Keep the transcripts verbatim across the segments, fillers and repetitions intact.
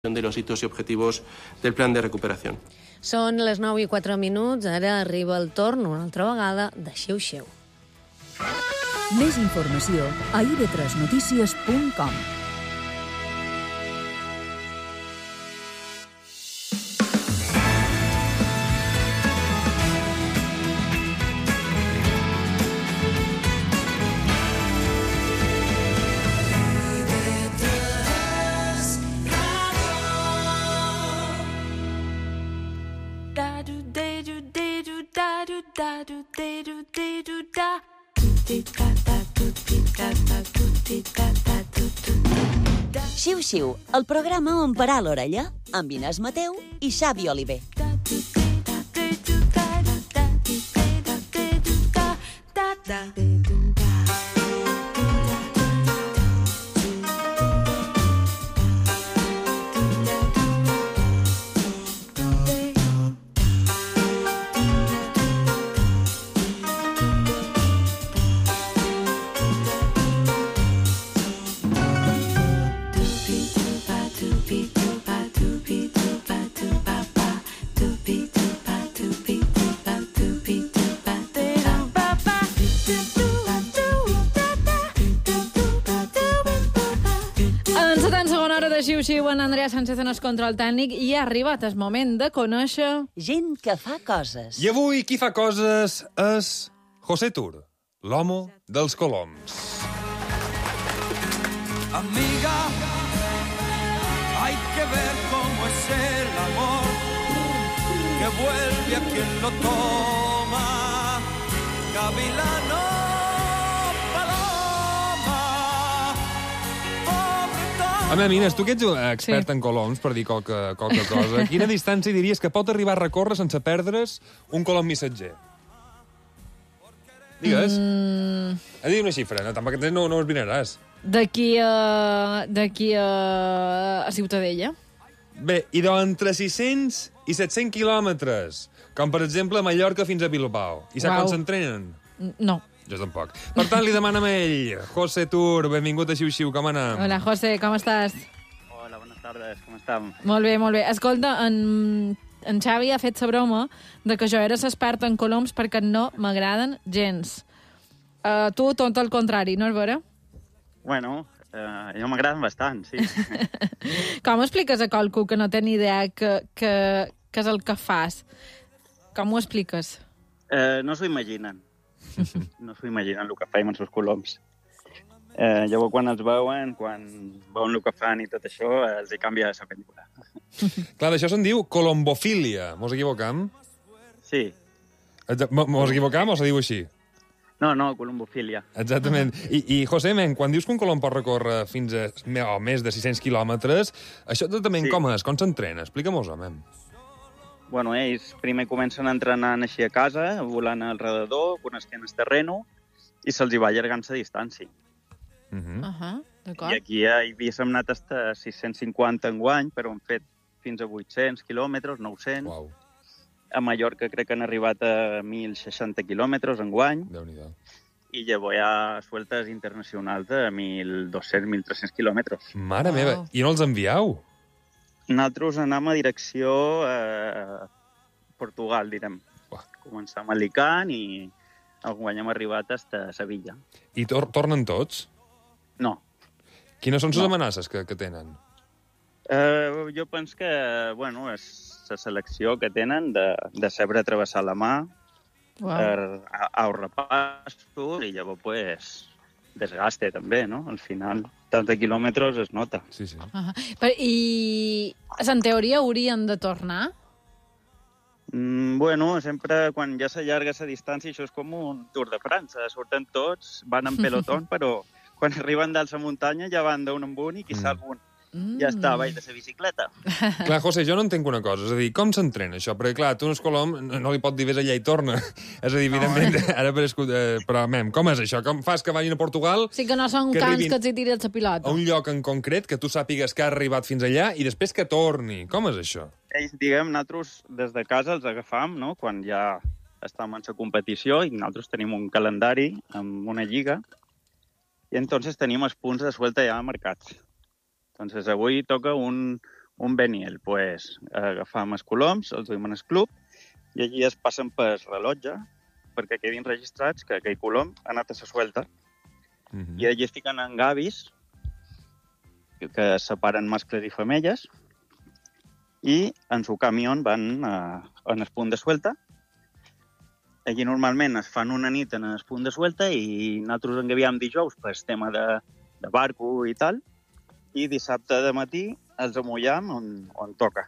de los hitos y objetivos del plan de recuperación. Són les nou i quatre minuts, ara arriba el torn una altra vegada de Xiu-Xiu. Més informació a i ve tres notícies punt com. Xiu-Xiu, el programa on parar l'orella, amb Inés Mateu i Xavi Oliver. Xiu-Xiu, en Andrea Sánchez en el control tècnic, i ha arribat el moment de conèixer... Gent que fa coses. I avui qui fa coses és José Tur, l'homo dels coloms. Amiga, hay que ver cómo es el amor que vuelve a quien lo toma. Gavilano. A mi, Inés, tu que ets expert sí. en coloms, per dir qualque, qualque cosa, quina distància diries que pot arribar a recórrer sense perdre's un colom missatger? Digues. Mm. Ha dit una xifra, no, tampoc no, no us vinaràs. D'aquí a... d'aquí a... a Ciutadella. Bé, i d'entre sis-cents i set-cents quilòmetres, com per exemple a Mallorca fins a Bilbao. I sap quan s'entrenen? No. Jo tampoc. Per tant, li demanem a ell, José Tur, benvingut a Xiu-Xiu, com anem? Hola, José, com estàs? Hola, buenas tardes, com estem? Molt bé, molt bé. Escolta, en, en Xavi ha fet la broma de que jo era expert en coloms perquè no m'agraden gens. Uh, tu, tot el contrari, no és vera? Bueno, uh, jo m'agraden bastant, sí. Com expliques a qualcú que no té ni idea que, que, que és el que fas? Com ho expliques? Uh, no s'ho imaginen. No s'ho imaginen el que fem amb els coloms. Eh, llavors, quan els veuen, quan veuen el que fan i tot això, els hi canvia la pel·lícula. Clar, d'això se'n diu colombofília. Mos equivocam? Sí. Mos equivocam o se diu així? No, no, colombofília. Exactament. I, i José, men, quan dius que un colom pot recórrer fins a o més de sis-cents quilòmetres, això exactament sí. com és? Com s'entrena? Explica-mos-ho, men. Bueno, ells primer comencen entrenant així a casa, volant alrededor, coneixent el terreno, i se'ls hi va allargant la distància. Uh -huh. Uh -huh, I aquí ja havíem anat fins a sis-cents cinquanta enguany, però hem fet fins a vuit-cents quilòmetres, nou-cents. Wow. A Mallorca crec que han arribat a mil seixanta quilòmetres enguany. Déu-n'hi-do. I llavors hi ha sueltes internacionals de mil dos-cents, mil tres-cents quilòmetres. Mare wow. meva, i no els envieu? Nosaltres anem a direcció a Portugal, direm. Uah. Començam a Alicant i enguany hem arribat fins a Sevilla. I tor tornen tots? No. Quines són les no. amenaces que, que tenen? Uh, jo penso que, bueno, és la selecció que tenen de, de saber travessar la mà, wow. per ahorrar pastos i llavors, pues, desgaste també, no? Al final, tants quilòmetres es nota. Sí, sí. Uh -huh. I en teoria haurien de tornar? Mm, bueno, sempre quan ja s'allarga la distància, això és com un Tour de França. Surten tots, van en pelotón, però quan arriben dalt la muntanya ja van d'un en un i qui mm. sap un. Mm. Ja està, vaig de la bicicleta. Clar, José, jo no entenc una cosa. És a dir, com s'entrena això? Perquè, clar, tu un colom no, no li pot dir vés allà i torna. És a dir, evidentment, no, eh? ara per escut... Eh, però, mem, com és això? Com fas que vagin a Portugal? Sí que no són que cans que els hi tiren la pilota. A un lloc en concret, que tu sàpigues que ha arribat fins allà i després que torni. Com és això? Ells, diguem, nosaltres des de casa els agafam, no?, quan ja estem en la competició, i nosaltres tenim un calendari amb una lliga, i entonces tenim els punts de suelta ja marcats. Entonces avui toca un, un Beniel, pues, agafam els coloms, els duim en el club, i allí es passen per rellotge, perquè quedin registrats que aquell colom ha anat a la suelta. Mhm. I allí es fiquen en gavis, que, que separen mascles i femelles, i en su camió van a, en el punt de suelta. Allí normalment es fan una nit en el punt de suelta i nosaltres engaviam dijous per tema de, de barco i tal, i dissabte de matí els amollam on, on toca.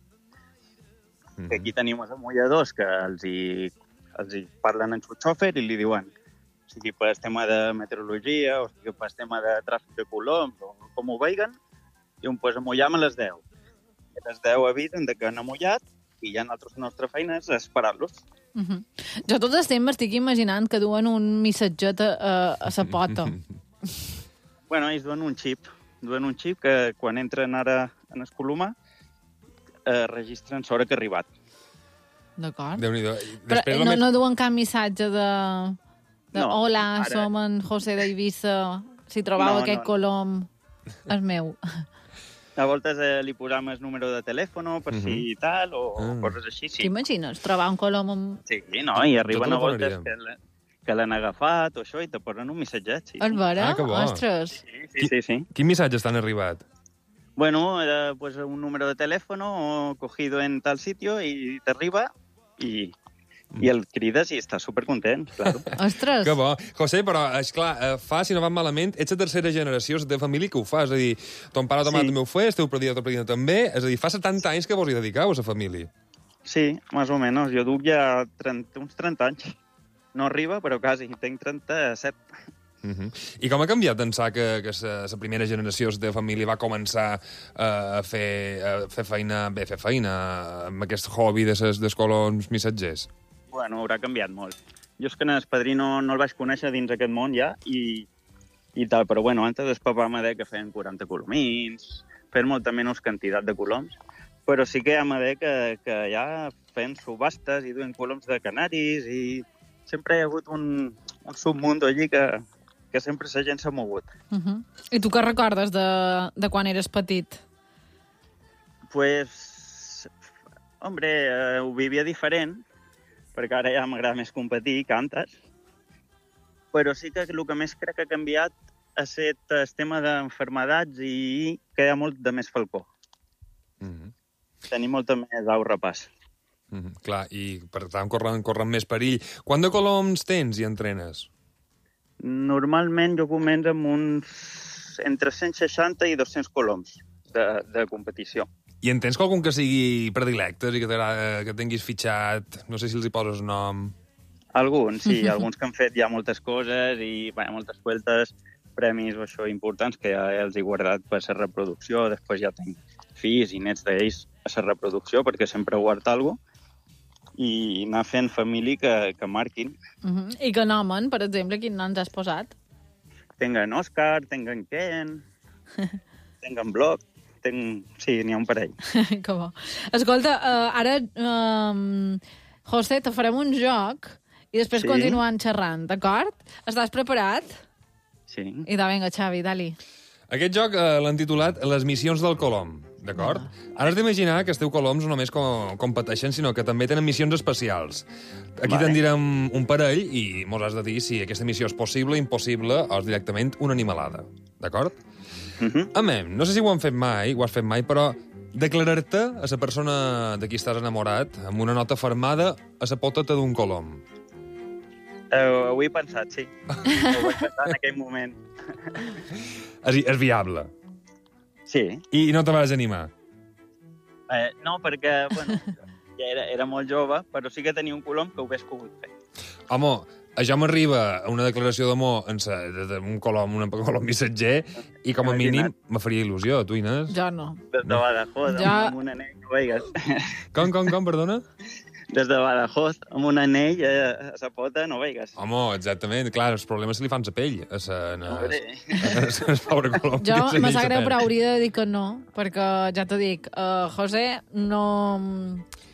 Mm-hmm. Aquí tenim els amolladors que els hi, els hi parlen en su xòfer i li diuen, o sigui, per tema de meteorologia, o sigui, per tema de tràfic de coloms, o com ho veiguen, i un pues amollam a les deu. I a les deu avisen de que han amollat i ja nosaltres, la nostra feina és esperar-los. Uh -huh. Jo tot el temps m'estic imaginant que duen un missatget a, a sa pota. Bueno, ells duen un xip. Duen un xip que quan entren ara en el colomar eh, registren l'hora que ha arribat. D'acord. Déu-n'hi-do. Però Després, no, la met- no duen cap missatge de... de No, Hola, ara- som en José d'Eivissa. Si trobeu No, aquest no, no. colom, és meu. A voltes eh, li posam el número de telèfon per si tal, o Ah. coses així, sí. T'imagines trobar un colom amb... Sí, no, i arriben a voltes telefonaria. que l'ha- que l'han agafat o això i te posen un missatget, sí. És vera? Ah, que bo. Ostres. Sí, sí, sí, sí. Quin missatge t'han arribat? Bueno, eh, pues un número de teléfono cogido en tal sitio y te arriba y, i el crides i està supercontent, claro. Ostres. Que bo. José, però, esclar, eh, fa, si no va malament, ets la tercera generació de família que ho fa. És a dir, ton pare o ta mare Sí. també ho fa, esteu predina, tot predina també. És a dir, fa setanta anys que vos hi dediqueu a la família. Sí, más o menos. Jo duc ja trenta, uns trenta anys. No arriba, però quasi. Tenc trenta-set. Uh -huh. I com ha canviat d'ençà que, que la primera generació de família va començar uh, a, fer, a fer feina, bé, fer feina amb aquest hobby de ses, dels colons missatgers? Bueno, haurà canviat molt. Jo és que en el padrí no, no el vaig conèixer dins aquest món ja i, i tal, però bueno, antes el papà m'ha dit que feien quaranta colomins, feien molta menys quantitat de coloms, però sí que m'ha dit que, que ja feien subhastes i duen coloms de canaris i sempre hi ha hagut un, un submundo allí que, que sempre la gent s'ha mogut. Uh -huh. I tu què recordes de, de quan eres petit? Pues, hombre, eh, ho vivia diferent, perquè ara ja m'agrada més competir que antes, però sí que el que més crec que ha canviat ha estat el tema d'enfermedats i que hi ha molt de més falcó. Uh -huh. Tenim molta més au repàs. Uh -huh. Clar, i per tant corren, corren més perill. Quant de coloms tens i entrenes? Normalment jo començo amb uns entre cent seixanta i dos-cents coloms de, de competició. I en tens algun que sigui predilectes i que, que tinguis fitxat? No sé si els hi poses nom. Alguns, sí, alguns que han fet ja moltes coses i bé, moltes vueltes, premis o això importants que ja els he guardat per la reproducció. Després ja tinc fills i nets d'ells a la reproducció perquè sempre guarda alguna cosa i anar fent família que, que marquin. Uh -huh. I que nomen, per exemple, quin nom t'has posat? Tinc en Òscar, tinc en Ken, tinc en Bloc, tinc... Sí, n'hi ha un parell. Que bo. Escolta, uh, ara, uh, José, te farem un joc i després Sí. continuem xerrant, d'acord? Estàs preparat? Sí. I da, vinga, Xavi, dali. Aquest joc eh, l'han titulat Les missions del colom, d'acord? Ah. Ara has d'imaginar que els teus coloms no només com, competeixen, sinó que també tenen missions especials. Aquí Vale. te'n direm un parell i mos has de dir si aquesta missió és possible, impossible o és directament una animalada, d'acord? Uh -huh. Amem, no sé si ho han fet mai, ho has fet mai, però declarar-te a la persona de qui estàs enamorat amb una nota fermada a la poteta d'un colom. Uh, ho he pensat, sí. Ho vaig pensar en aquell moment. És, és viable. Sí. I no te vas animar. Eh, no, perquè, bueno, ja era, era molt jove, però sí que tenia un colom que ho hagués pogut fer. Home, a jo m'arriba una declaració d'amor en sa, de, de, un colom, un colom missatger, i com a mínim me faria il·lusió. Tu, Inés? Jo no. Des de Badajoz, Ja- amb un anell, no veigues. Com, com, com, perdona? Des de Badajoz, amb un anell a, a sa pota, no veigues. Home, exactament. Clar, els problemes se li fan la pell a sa... Hombre. El pobre colom. Jo que se me li sap greu, pell. però hauria de dir que no, perquè ja t'ho dic, uh, José, no...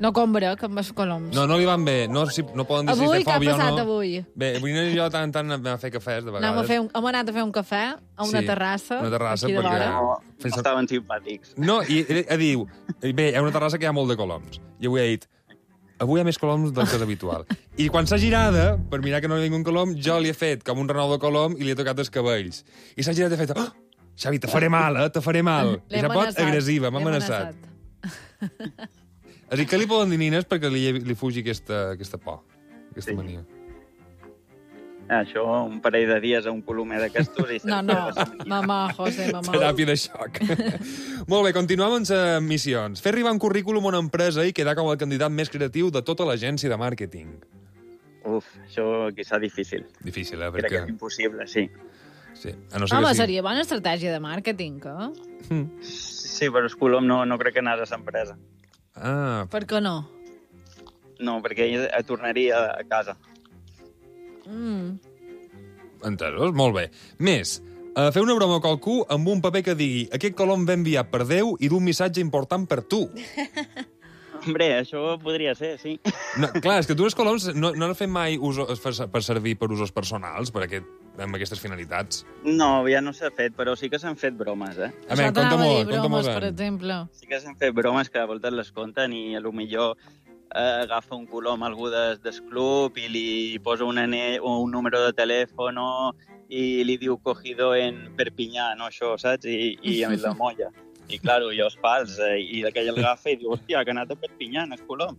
No combrec amb els coloms. No, no li van bé. No, si, no poden dir Avui, si què ha fòbia o no. passat avui? Bé, avui no jo tant tant anem a fer cafès, de vegades. Anem a fer un, hem anat a fer un cafè a una Sí, terrassa. una terrassa, aquí de perquè- vora. No, Fes- no estaven simpàtics. No, i ella diu... Bé, hi ha una terrassa que hi ha molt de coloms. I avui ha dit... Avui hi ha més coloms del que és habitual. I quan s'ha girada, per mirar que no hi ha ningú colom, jo li he fet com un renou de colom i li he tocat els cabells. I s'ha girat i ha fet... Oh, Xavi, te faré mal, eh? Te faré mal. L'he I s'ha pot amenaçat, agressiva, m'ha l'he amenaçat. És a dir, que li poden dir nines perquè li, li fugi aquesta, aquesta por, aquesta Sí. mania. Això, un parell de dies a un colomer d'aquestos i... No, no, mamà, José, mamà. Teràpia de xoc. Molt bé, continuem amb les missions. Fer arribar un currículum a una empresa i quedar com el candidat més creatiu de tota l'agència de màrqueting. Uf, això quizà difícil. Difícil, eh? Crec que Perquè... és impossible, sí. Sí. A no ser Home, que sigui... seria bona estratègia de màrqueting, eh? Sí, però el colom no, no crec que anés a l'empresa. Ah, Per què no? No, perquè ell tornaria a casa. Mm. entesos? Molt bé. Més, uh, fer una broma a qualcú amb un paper que digui aquest colom va enviat per Déu i d'un missatge important per tu. Hombre, això podria ser, sí. No, clar, és que tu els coloms no, no has fet mai usos, per, per servir per usos personals, per aquest, amb aquestes finalitats. No, ja no s'ha fet, però sí que s'han fet bromes, eh? A veure, Això t'anava conta a dir molt, conta bromes, molt. per exemple. Sí que s'han fet bromes que a voltes les conten i a lo millor eh, agafa un colom algú des, del club i li posa un, anell, o un número de telèfon i li diu cogido en Perpinyà, no això, saps? I, i amb la molla. I, claro, jo els fals, eh, i d'aquell el agafa i diu, hòstia, que ha anat a Perpinyà, el colom.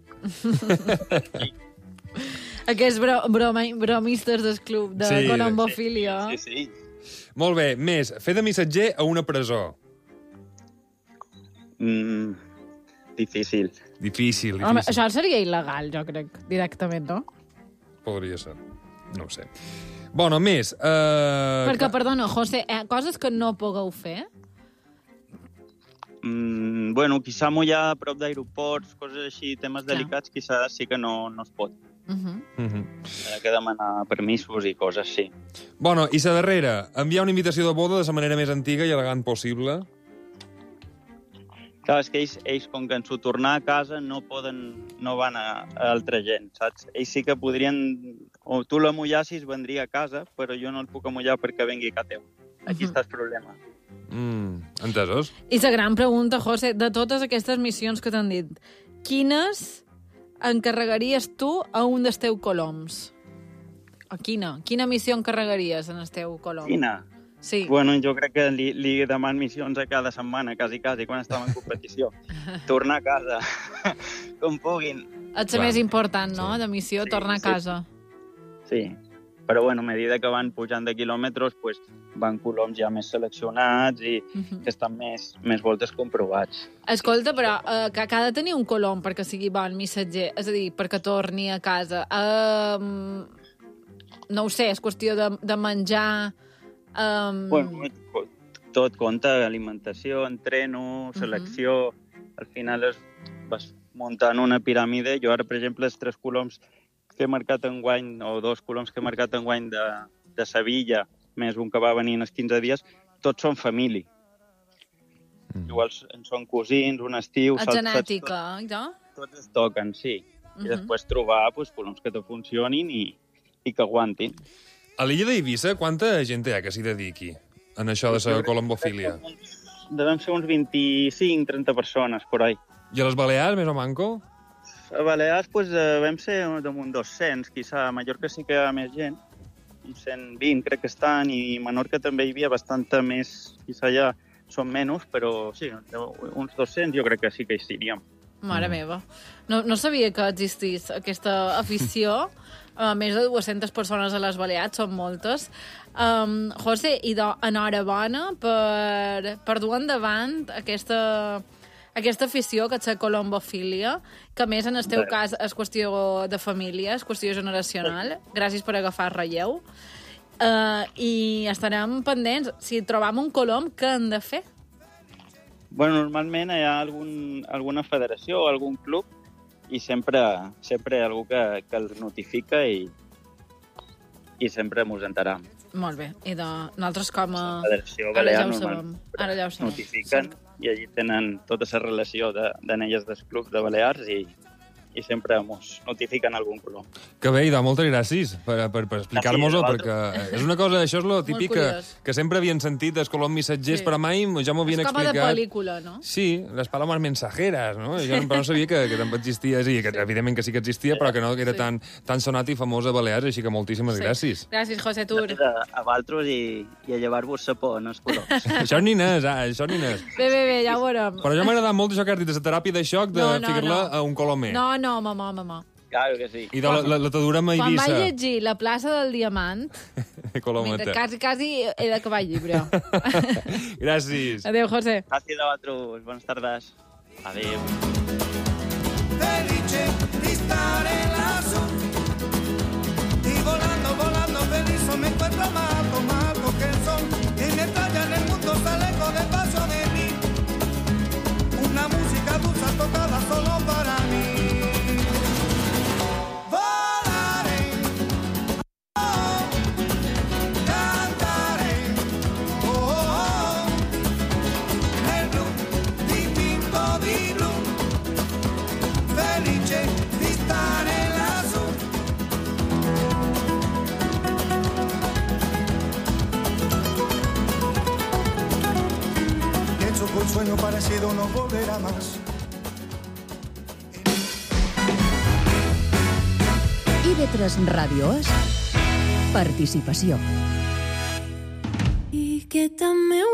Aquests bro broma bromistes del club de Sí. colombofília. Sí, sí. Molt bé, més, fer de missatger a una presó. Mm, difícil. Difícil, difícil. Home, això seria il·legal, jo crec, directament, no? Podria ser. No ho sé. Bueno, més... Uh... Perquè, perdona, José, eh, coses que no pugueu fer? Mm, bueno, quizà mullar a prop d'aeroports, coses així, temes Clar. delicats, quizà sí que no, no es pot. Uh -huh. Uh -huh. Ha que demanar permisos i coses, sí. Bueno, i la darrera, enviar una invitació de boda de la manera més antiga i elegant possible. Clar, és que ells, ells com que ens ho tornar a casa, no poden, no van a, a altra gent, saps? Ells sí que podrien... O tu la mullassis, vendria a casa, però jo no el puc amullar perquè vengui a teu. Aquí Mhm. està el problema. Mm, entesos? I la gran pregunta, José, de totes aquestes missions que t'han dit, quines encarregaries tu a un dels teus coloms? A quina? Quina missió encarregaries en el teu colom? Quina? Sí. Bueno, jo crec que li, li deman missions a cada setmana, quasi, quasi, quan estàvem en competició. Tornar a casa, com puguin. És Clar. la més important, no?, Sí. de missió, Sí, tornar sí. a casa. Sí, però bueno, a mesura que van pujant de quilòmetres, pues, van coloms ja més seleccionats i Mhm. que estan més, més voltes comprovats. Escolta, però eh, que, que ha de tenir un colom perquè sigui bon missatger, és a dir, perquè torni a casa. Um, no ho sé, és qüestió de, de menjar... Um, Bueno, tot compta, alimentació, entreno, selecció... Uh -huh. Al final es, vas muntant una piràmide. Jo ara, per exemple, els tres coloms que he marcat enguany, o dos coloms que he marcat enguany de, de Sevilla, més un que va venir en els quinze dies, tots són família. Mm. Igual en són cosins, un estiu... a saps, genètica, Tots, no? tots es toquen, sí. Uh -huh. I després trobar pues, coloms que te funcionin i, i que aguantin. A l'illa d'Eivissa, quanta gent hi ha que s'hi dediqui en això de la colombofília? Devem ser uns vint-i-cinc trenta persones, por ahí. I a les Balears, més o manco? A Balears pues, eh, vam ser damunt dos-cents, quizà. A Mallorca sí que hi ha més gent, uns cent vint crec que estan, i a Menorca també hi havia bastanta més, quizà ja són menys, però sí, uns dos-cents jo crec que sí que hi seríem. Mare meva. No, no sabia que existís aquesta afició. Uh, més de dues-centes persones a les Balears, són moltes. Um, José, i do, enhorabona per, per dur endavant aquesta, aquesta afició, que és la colombofília, que a més en el teu Bé. cas és qüestió de família, és qüestió generacional. Gràcies per agafar relleu. Uh, I estarem pendents. Si trobam un colom, què hem de fer? Bueno, normalment hi ha algun, alguna federació o algun club i sempre, sempre hi ha algú que, que el notifica i, i sempre mos enteram. Molt bé. I de, nosaltres com a... La Federació Ara Balear ja ho normalment sabem. Ara ja ho sabem. notifiquen i allí tenen tota la relació de, d'anelles del club de Balears i, i sempre ens notifiquen algun color. Que bé, Ida, moltes gràcies per, per, per explicar-nos-ho, perquè és una cosa, això és lo típic que, que sempre havien sentit dels colors missatgers, sí. però mai ja m'ho havien explicat. És com a de pel·lícula, no? Sí, les palomes mensajeres, no? Jo no sabia que, que també existia, sí, que evidentment que sí que existia, però que no que era sí. tan, tan sonat i famós a Balears, així que moltíssimes sí. gràcies. Gràcies, José Tur. A, a Valtros i, i a llevar-vos sapó en els colors. Això ni n'és, ah, això ni n'és. Bé, bé, bé, ja ho veurem. Però jo m'ha agradat molt això que has dit, la teràpia de xoc, de no, no, ficar-la no. a un color més. No, no, mamà, mamà. Claro que sí. I de la, la, la t'adurem a Eivissa. Quan vaig llegir La plaça del Diamant, mentre quasi, quasi he d'acabar el llibre. Gràcies. Adéu, José. Gràcies a vosaltres. Bones tardes. Adéu. Felice di stare lassù y volando, volando feliz me encuentro más alto, más alto que el sol y me estalla en el mundo, se alejo despacio de mí una música dulce tocada solo para mí. Un sueño parecido no volverá más. I V tres Ràdio és participació. I que també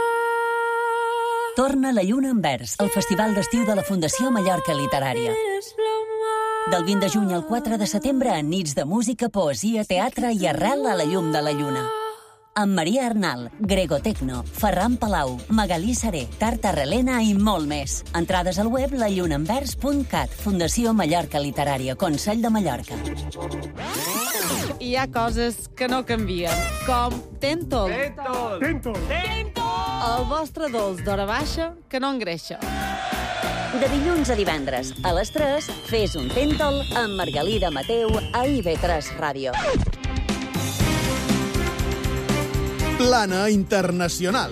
Torna la lluna en vers, el festival d'estiu de la Fundació Mallorca Literària. Del vint de juny al quatre de setembre, en nits de música, poesia, teatre i arrel a la llum de la lluna. Amb Maria Arnal, Grego Tecno, Ferran Palau, Magalí Seré, Tarta Relena i molt més. Entrades al web la lluna en vers punt cat, Fundació Mallorca Literària, Consell de Mallorca. Hi ha coses que no canvien, com Tentol. Tentol! Tentol! Tentol! El vostre dolç d'hora baixa que no engreixa. De dilluns a divendres, a les tres, fes un Tentol amb Margalida Mateu a I V tres Ràdio. Plana Internacional.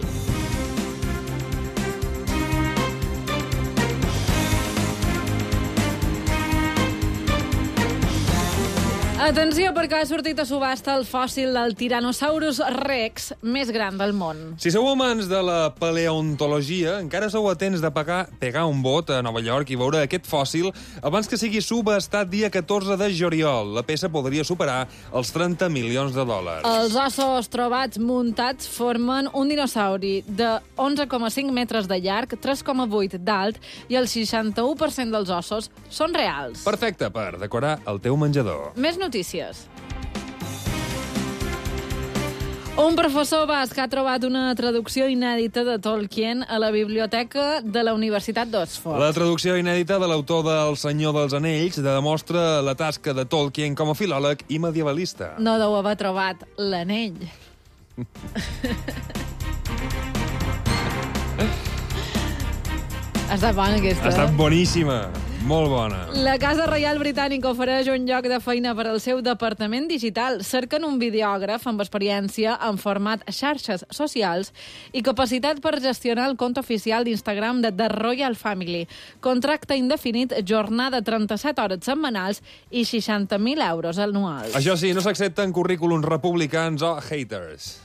Atenció, perquè ha sortit a subhasta el fòssil del Tyrannosaurus Rex més gran del món. Si sou amants de la paleontologia, encara sou a temps de pagar, pegar un bot a Nova York i veure aquest fòssil abans que sigui subhastat dia catorze de juliol. La peça podria superar els trenta milions de dòlars. Els ossos trobats muntats formen un dinosauri de onze coma cinc metres de llarg, tres coma vuit d'alt, i el seixanta-u per cent dels ossos són reals. Perfecte per decorar el teu menjador. Més notícies. Un professor basc ha trobat una traducció inèdita de Tolkien a la biblioteca de la Universitat d'Oxford. La traducció inèdita de l'autor del Senyor dels Anells demostra la tasca de Tolkien com a filòleg i medievalista. No deu haver trobat l'anell. Ha estat bona, aquesta. Ha estat boníssima. Molt bona. La Casa Reial Britànica ofereix un lloc de feina per al seu departament digital. Cerquen un videògraf amb experiència en format xarxes socials i capacitat per gestionar el compte oficial d'Instagram de The Royal Family. Contracte indefinit, jornada trenta-set hores setmanals i seixanta mil euros anuals. Això sí, no s'accepten currículums republicans o haters.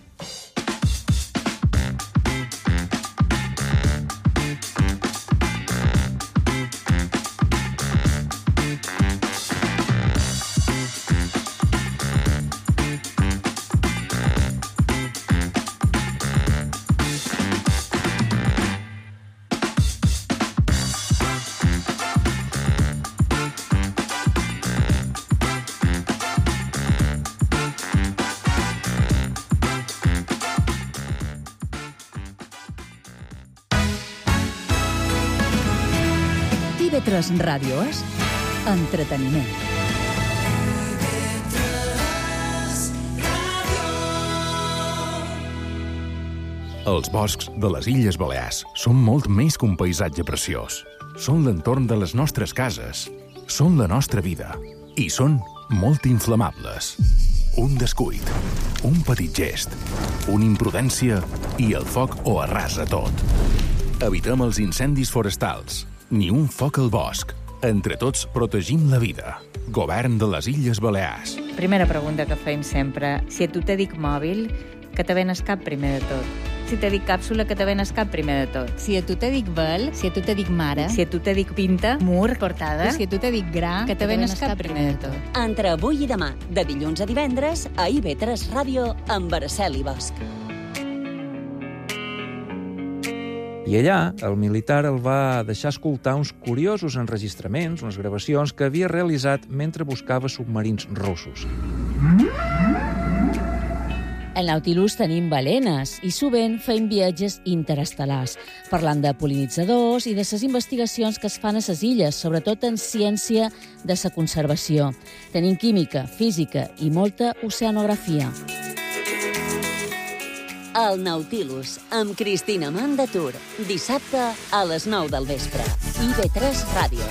I V tres Ràdio és entreteniment. Els boscs de les Illes Balears són molt més que un paisatge preciós. Són l'entorn de les nostres cases, són la nostra vida i són molt inflamables. Un descuit, un petit gest, una imprudència i el foc ho arrasa tot. Evitem els incendis forestals. Ni un foc al bosc. Entre tots protegim la vida. Govern de les Illes Balears. Primera pregunta que fem sempre. Si a tu te dic mòbil, que te venes cap primer de tot? Si te dic càpsula, que te venes cap primer de tot? Si a tu te dic vel, si a tu te dic mare, si a tu te dic pinta, mur, portada, si a tu te dic gra, que te venes cap primer de tot? Entre avui i demà, de dilluns a divendres, a I V tres Ràdio, amb Araceli Bosch. I allà, el militar el va deixar escoltar uns curiosos enregistraments, unes gravacions que havia realitzat mentre buscava submarins russos. Al Nautilus tenim balenes i sovint feim viatges interestel·lars, parlant de pol·linitzadors i de les investigacions que es fan a les illes, sobretot en ciència de la conservació. Tenim química, física i molta oceanografia. El Nautilus, amb Cristina Mandatur, dissabte a les nou del vespre. I V tres Ràdio.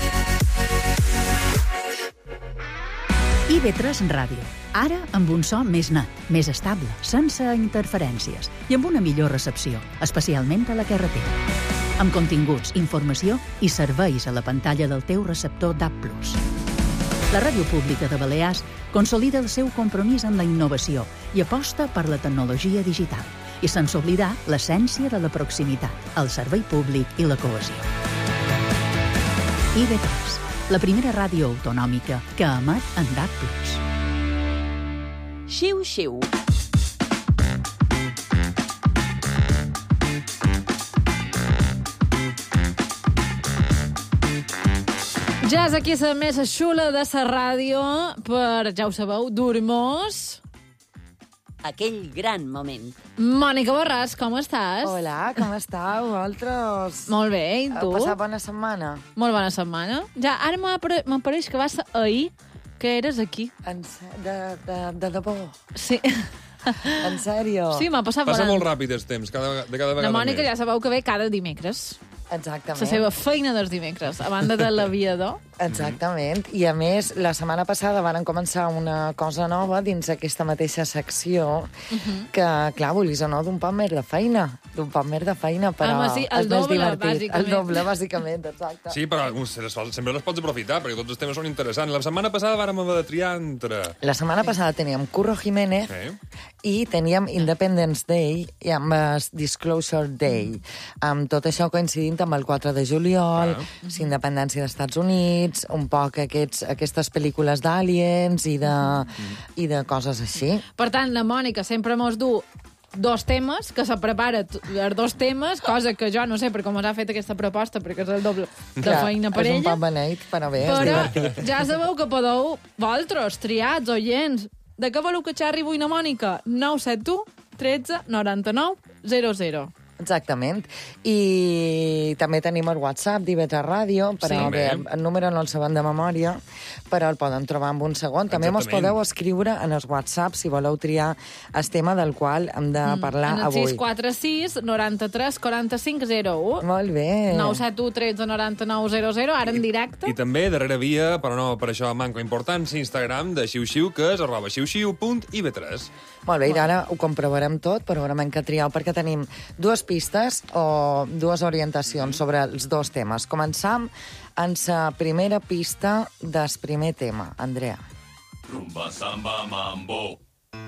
I V tres Ràdio. Ara amb un so més net, més estable, sense interferències i amb una millor recepció, especialment a la carretera. Amb continguts, informació i serveis a la pantalla del teu receptor D A B plus. La Ràdio Pública de Balears consolida el seu compromís amb la innovació i aposta per la tecnologia digital, i sense oblidar l'essència de la proximitat, el servei públic i la cohesió. I V tres, la primera ràdio autonòmica que emet en D A B plus. Xiu, xiu. Ja és aquí la més xula de la ràdio per, ja ho sabeu, dur-mos... Aquell gran moment. Mònica Borràs, com estàs? Hola, com estàu, vosaltres? Molt bé, i tu? Ha passat bona setmana? Molt bona setmana. Ja, ara m'apareix que va ser ahir que eres aquí. En de, de, de debò? Sí. En sèrio? Sí, m'ha passat... Passa molt ràpid els temps, cada, de cada vegada La Mònica més. ja sabeu que ve cada dimecres. Exactament. La seva feina dels dimecres, a banda de l'aviador. Exactament. I, a més, la setmana passada varen començar una cosa nova dins aquesta mateixa secció uh-huh. que, clar, volies o no, d'un poc més de feina. D'un poc més de feina, però Home, sí, el és doble, més divertit. bàsicament. El doble, bàsicament, exacte. Sí, però sempre les pots aprofitar, perquè tots els temes són interessants. La setmana passada vàrem haver de triar entre... La setmana passada teníem Curro Jiménez sí. i teníem Independence Day i amb Disclosure Day. Amb tot això coincidint amb el quatre de juliol, ah. la independència dels Estats Units, un poc aquests, aquestes pel·lícules d'aliens i, de, mm. i de coses així. Per tant, la Mònica sempre mos du dos temes, que se prepara els dos temes, cosa que jo no sé per com us ha fet aquesta proposta, perquè és el doble de Clar, feina per ella. És un poc beneit, però bé, però és divertit. Ja sabeu que podeu, vosaltres, triats, oients, de què voleu que xerri avui la Mònica? nou set u tretze noranta-nou zero zero. Exactament. I també tenim el WhatsApp d'I V tres Ràdio, però sí. bé, el, el número no el sabem de memòria, però el poden trobar en un segon. També mos podeu escriure en els WhatsApp si voleu triar el tema del qual hem de parlar mm, avui. sis quatre sis noranta-tres quaranta-cinc zero u. Molt bé. nou set u tretze noranta-nou zero zero, ara en directe. I també, darrere via, però no per això manco importància, Instagram de xiu-xiu, que és arroba xiu-xiu punt i ve tres. Molt bé, i ara ho comprovarem tot, però ara hem que triar, perquè tenim dues pistes o dues orientacions sobre els dos temes. Començam amb la primera pista del primer tema. Andrea. Rumba, samba, mambo.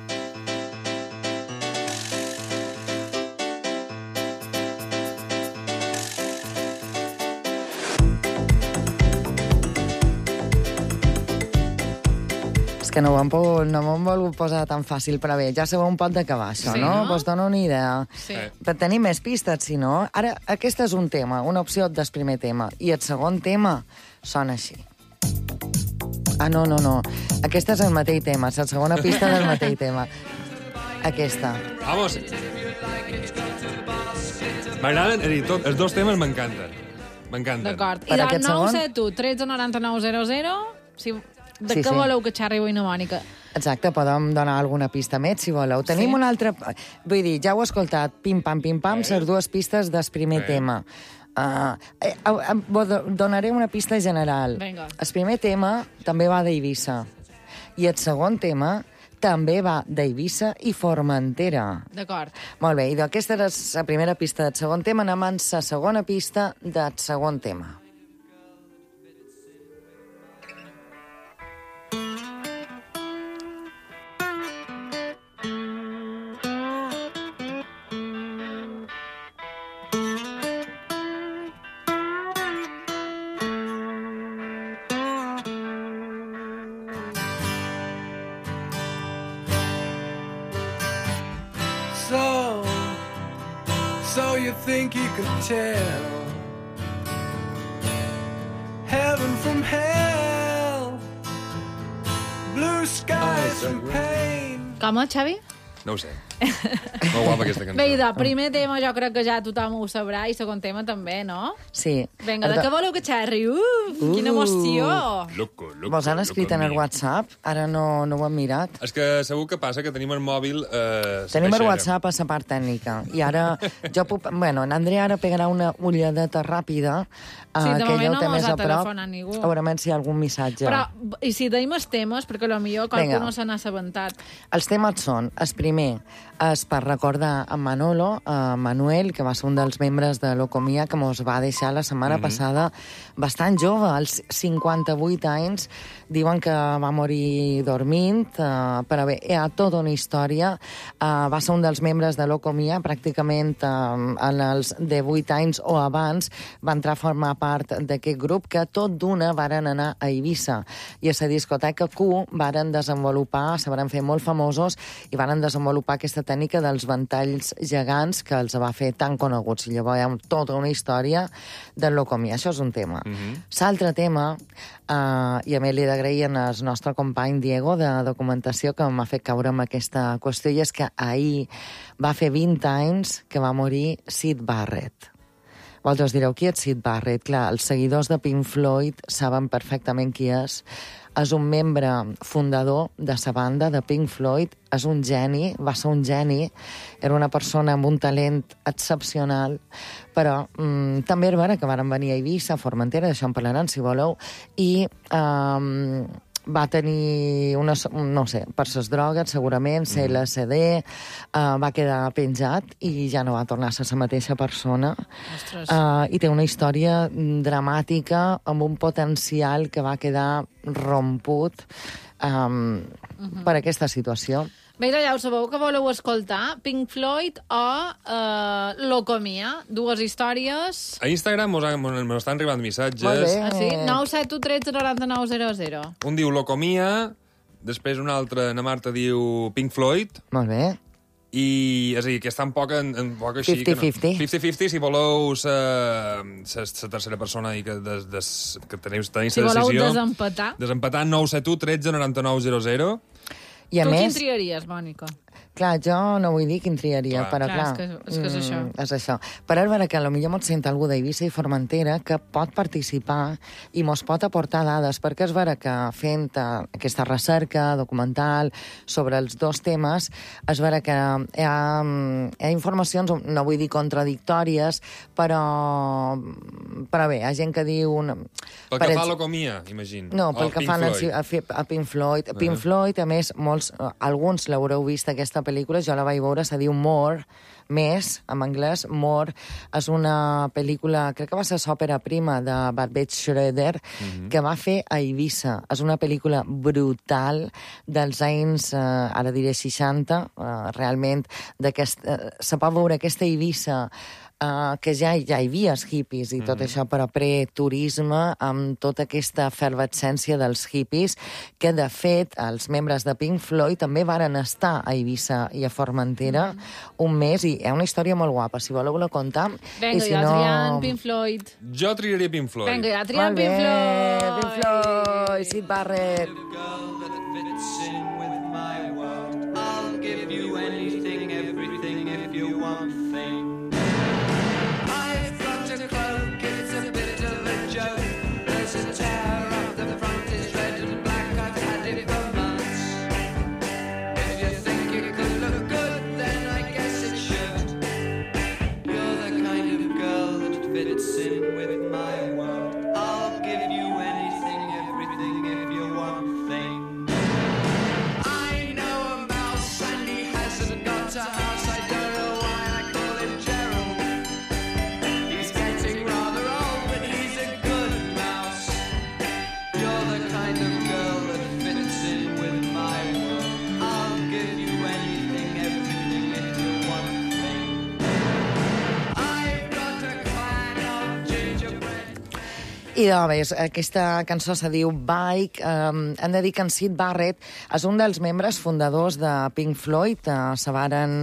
Que no m'ho han, no m'ho han volgut posar tan fàcil, però bé, ja sabeu un pot de què va això, sí, no? no? Vos dono una idea. Sí. Per tenir més pistes, si no... Ara, aquest és un tema, una opció del primer tema, i el segon tema sona així. Ah, no, no, no. Aquest és el mateix tema, és la segona pista del mateix tema. Aquesta. Vamos. M'agraden, és dir, tot, els dos temes m'encanten. M'encanten. D'acord. I del nou set u tretze noranta-nou zero zero, si... De sí, què sí. voleu que xerri avui, Mònica? Exacte, podem donar alguna pista més, si voleu. Tenim sí. una altra... Vull dir, ja ho he escoltat, pim-pam, pim-pam, les dues pistes del primer eh. tema. Uh, eh, eh, donaré una pista general. Venga. El primer tema també va d'Eivissa. I el segon tema també va d'Eivissa i Formentera. D'acord. Molt bé, i aquesta era la primera pista del segon tema. Anem amb la segona pista del segon tema. you think you could tell heaven from hell, blue skies from pain? Com, Xavi? No ho sé. Molt guapa aquesta cançó. Bé, i de primer tema jo crec que ja tothom ho sabrà, i segon tema també, no? Sí. Vinga, de què voleu que xerri? Uf, uh, quina emoció! Loco, loco, Vos han escrit loco en el mío. WhatsApp? Ara no, no ho hem mirat. És que segur que passa que tenim el mòbil... Eh, Tenim el peixera. WhatsApp a la part tècnica. I ara, jo puc... Bueno, en Andrea ara pegarà una ulladeta ràpida, Sí, uh, de que moment ella ho no té mos més ha a prop. telefonat ningú. A veure si hi ha algun missatge. Però, i si deim els temes, perquè potser qualcú Vinga. no se n'ha assabentat. Els temes són, el primer, és per recordar a Manolo, a Manuel, que va ser un dels membres de l'Ocomia, que mos va deixar la setmana Mhm. passada bastant jove, als cinquanta-vuit anys. Diuen que va morir dormint, uh, però bé, hi ha tota una història. Uh, va ser un dels membres de l'Ocomia, pràcticament uh, en els divuit anys o abans va entrar a formar part d'aquest grup, que tot d'una varen anar a Eivissa. I a la discoteca Q varen desenvolupar, se varen fer molt famosos i varen desenvolupar aquesta tècnica dels ventalls gegants que els va fer tan coneguts. I llavors hi ha tota una història de l'Ocomia. Això és un tema. Mhm. L'altre tema, uh, i a mi li he d'agrair al nostre company Diego de documentació que m'ha fet caure amb aquesta qüestió, i és que ahir va fer vint anys que va morir Syd Barrett. Vosaltres direu, qui és Syd Barrett? Clar, els seguidors de Pink Floyd saben perfectament qui és. És un membre fundador de la banda, de Pink Floyd. És un geni, va ser un geni. Era una persona amb un talent excepcional, però mm, també és vera que varen venir a Eivissa, a Formentera, d'això en parlaran, si voleu, i... Um, va tenir, una, no sé, per ses drogues, segurament, C L S D, uh, va quedar penjat i ja no va tornar a ser la mateixa persona. Uh, I té una història dramàtica amb un potencial que va quedar romput um, uh-huh. per aquesta situació. Bé, ja ho sabeu que voleu escoltar, Pink Floyd o uh, l'Ocomia, dues històries... A Instagram mos, mos, mos estan arribant missatges. Molt bé. Ah, sí? nou set u tretze noranta nou zero zero. Un diu Locomia, després un altre, na Marta, diu Pink Floyd. Molt bé. I, és a dir, que està en poc, en, en poc així... fifty-fifty. fifty-fifty, si voleu la tercera persona i que, des, des, que teniu, teniu Si la voleu decisió... desempatar. Desempatar nou set u tretze noranta nou zero zero. I a tu més... quin triaries, Mònica? Clar, jo no vull dir quin triaria, Clar. però Clar, clar... és que- és que és això. Mm, és això. Però és vera que potser mos sent algú d'Eivissa i Formentera que pot participar i mos pot aportar dades, perquè és vera que fent uh, aquesta recerca documental sobre els dos temes, és vera que hi ha, hi ha informacions, no vull dir contradictòries, però, però bé, hi ha gent que diu... Una, Pel per que ex- fa a Locomia, imagino. no, O pel que Pink fan a, Floyd. a, fi- a Pink Floyd. Uh -huh. Pink Floyd, a més, molts, eh, alguns l'haureu vist, aquesta pel·lícula, jo la vaig veure, se diu More, més, en anglès, More, és una pel·lícula, crec que va ser l'òpera prima de Babette Schroeder, uh -huh. que va fer a Eivissa. És una pel·lícula brutal dels anys, eh, ara diré seixanta, eh, realment, d'aquest, eh, se pot veure aquesta Eivissa Uh, que ja, ja hi havia els hippies i tot Mhm. això, però pre-turisme, amb tota aquesta efervescència dels hippies, que de fet els membres de Pink Floyd també varen estar a Eivissa i a Formentera un mes, i és una història molt guapa, si voleu la contar. Vinga, I si ja no... triant Pink Floyd. Jo triaria Pink Floyd. Vinga, ja triant Molt Pink bé, Floyd. Pink Floyd, Syd Barrett. I'll give you anything, everything, if you want thing. I've got a cloak, it's a bit of a joke. There's a tear up the front, it's red and black, I've had it for months. If you think it could look good, then I guess it should. You're the kind of girl that fits in with my world. I'll give you anything, everything, if you want I doncs, aquesta cançó se diu Bike. Um, hem de dir que en Syd Barrett és un dels membres fundadors de Pink Floyd. Uh, se varen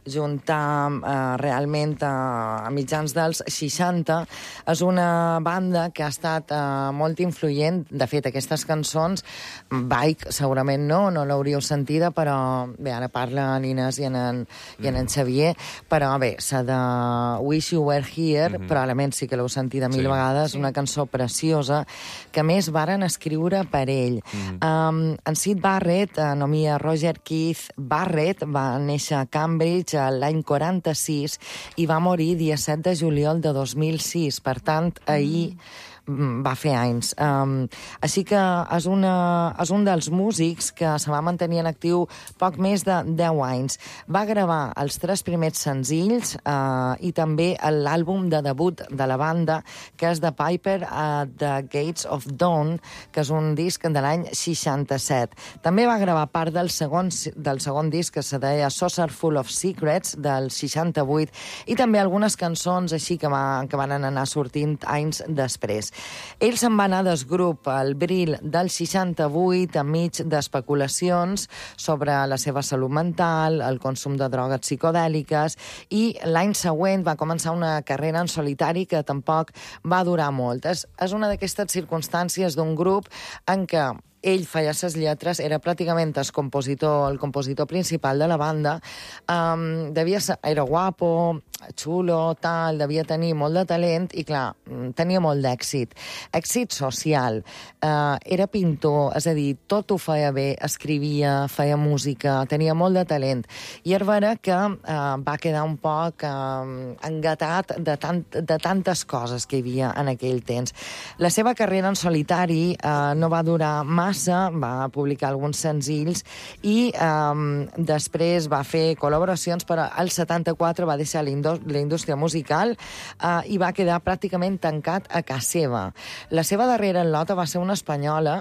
juntar uh, realment uh, a mitjans dels seixanta. És una banda que ha estat uh, molt influent. De fet, aquestes cançons, Bike segurament no, no l'hauríeu sentida, però bé, ara parla en Inés i en, en, i en, en Xavier, però bé, s'ha de Wish You Were Here, mm-hmm. probablement sí que l'heu sentida mil sí. vegades, sí. una cançó preciosa, que a més varen escriure per ell. Mm. Um, en Syd Barrett, anomia Roger Keith Barrett, va néixer a Cambridge l'any quaranta-sis i va morir dia set de juliol de dos mil sis. Per tant, ahir va fer anys. Um, així que és, una, és un dels músics que se va mantenir en actiu poc més de deu anys. Va gravar els tres primers senzills uh, i també l'àlbum de debut de la banda, que és The Piper at the Gates of Dawn, que és un disc de l'any seixanta-set. També va gravar part del segon, del segon disc, que se deia Saucer Full of Secrets, del seixanta-vuit, i també algunes cançons així que, va, que van anar sortint anys després. Ell se'n va anar del grup al bril del seixanta-vuit, enmig d'especulacions sobre la seva salut mental, el consum de drogues psicodèliques, i l'any següent va començar una carrera en solitari que tampoc va durar molt. És, és una d'aquestes circumstàncies d'un grup en què ell feia ses lletres, era pràcticament el compositor, el compositor principal de la banda, um, devia ser, era guapo, xulo, tal, devia tenir molt de talent i, clar, tenia molt d'èxit. Èxit social. Uh, era pintor, és a dir, tot ho feia bé, escrivia, feia música, tenia molt de talent. I és vera que uh, va quedar un poc uh, engatat de, tant, de tantes coses que hi havia en aquell temps. La seva carrera en solitari uh, no va durar massa, va publicar alguns senzills i um, després va fer col·laboracions, però al setanta-quatre va deixar la indústria musical uh, i va quedar pràcticament tancat a casa seva. La seva darrera enlota va ser una espanyola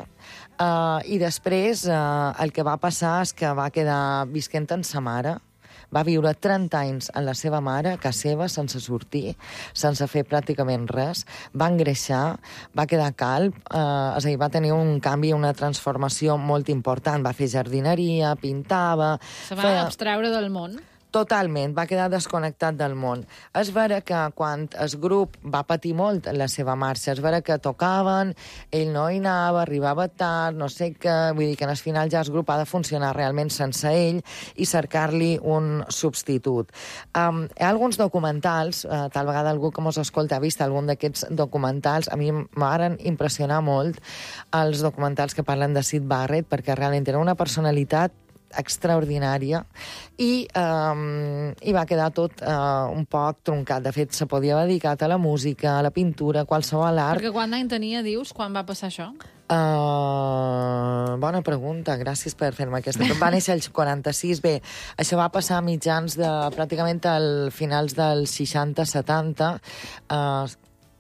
uh, i després uh, el que va passar és que va quedar visquent amb sa mare. Va viure trenta anys amb la seva mare, a casa seva, sense sortir, sense fer pràcticament res. Va engreixar, va quedar calb, eh, és a dir, va tenir un canvi, una transformació molt important. Va fer jardineria, pintava... Se va feia... abstreure del món. Totalment, va quedar desconnectat del món. És vera que quan el grup va patir molt la seva marxa, és vera que tocaven, ell no hi anava, arribava tard, no sé què, vull dir que al final ja el grup ha de funcionar realment sense ell i cercar-li un substitut. Um, hi ha alguns documentals, uh, tal vegada algú que mos escolta ha vist algun d'aquests documentals, a mi m'han impressionar molt els documentals que parlen de Syd Barrett, perquè realment era una personalitat extraordinària i, um, i va quedar tot uh, un poc troncat. De fet, se podia haver dedicat a la música, a la pintura, a qualsevol art. Perquè quant any tenia, dius, quan va passar això? Uh, bona pregunta, gràcies per fer-me aquesta. Va néixer el quaranta-sis, bé, això va passar a mitjans de pràcticament al finals dels seixanta setanta, uh,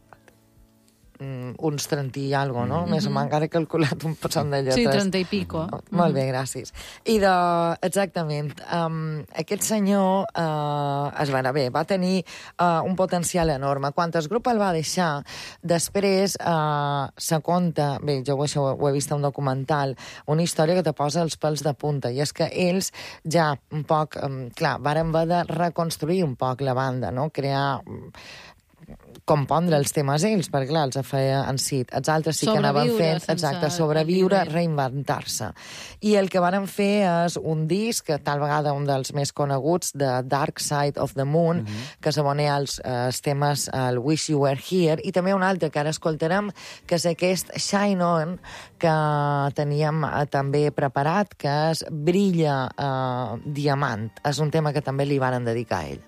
Mm, uns trenta i algo, no? Mm-hmm. Més o menys, encara he calculat un posant de lletres. Sí, trenta i pico. Oh, molt bé, gràcies. I de... Exactament. Um, aquest senyor, uh, es va anar bé, va tenir uh, un potencial enorme. Quan el grup el va deixar, després uh, se conta, bé, jo això ho he vist a un documental, una història que te posa els pèls de punta, i és que ells ja un poc, um, clar, varen haver de reconstruir un poc la banda, no? Crear... compondre els temes ells, perquè clar, els feia en Syd. Els altres sí que anaven fent, exacte, sobreviure, reinventar-se. I el que varen fer és un disc, tal vegada un dels més coneguts, de Dark Side of the Moon, mm-hmm. que s'abonea als eh, temes el Wish You Were Here, i també un altre que ara escoltarem, que és aquest Shine On, que teníem eh, també preparat, que és Brilla eh, Diamant. És un tema que també li varen dedicar a ell.